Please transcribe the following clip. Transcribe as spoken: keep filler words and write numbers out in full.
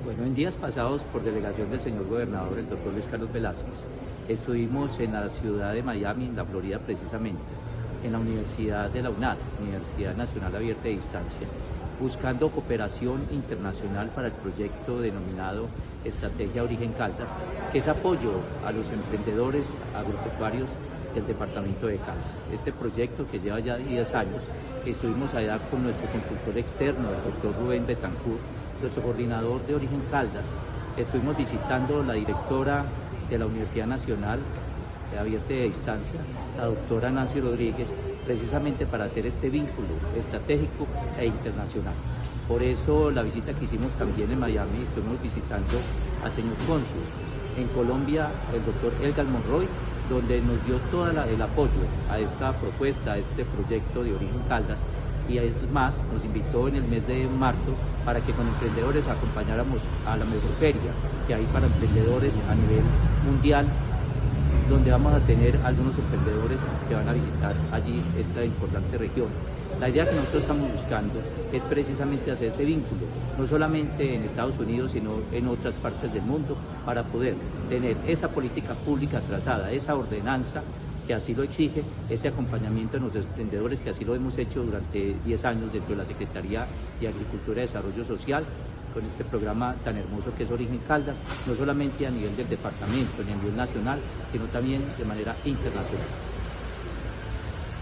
Bueno, en días pasados, por delegación del señor gobernador, el doctor Luis Carlos Velázquez, estuvimos en la ciudad de Miami, en la Florida precisamente, en la Universidad de la UNAD, Universidad Nacional Abierta de Distancia, buscando cooperación internacional para el proyecto denominado Estrategia Origen Caldas, que es apoyo a los emprendedores agropecuarios del departamento de Caldas. Este proyecto, que lleva ya diez años, estuvimos allá con nuestro consultor externo, el doctor Rubén Betancourt, nuestro coordinador de Origen Caldas. Estuvimos visitando la directora de la Universidad Nacional Abierta de Distancia, la doctora Nancy Rodríguez, precisamente para hacer este vínculo estratégico e internacional. Por eso la visita que hicimos también en Miami, estuvimos visitando al señor cónsul. En Colombia, el doctor Elgar Monroy, donde nos dio todo el apoyo a esta propuesta, a este proyecto de Origen Caldas, y es más, nos invitó en el mes de marzo para que con emprendedores acompañáramos a la mejor feria que hay para emprendedores a nivel mundial, donde vamos a tener algunos emprendedores que van a visitar allí esta importante región. La idea que nosotros estamos buscando es precisamente hacer ese vínculo, no solamente en Estados Unidos, sino en otras partes del mundo, para poder tener esa política pública trazada, esa ordenanza que así lo exige, ese acompañamiento de los emprendedores, que así lo hemos hecho durante diez años dentro de la Secretaría de Agricultura y Desarrollo Social, con este programa tan hermoso que es Origen Caldas, no solamente a nivel del departamento, ni a nivel nacional, sino también de manera internacional.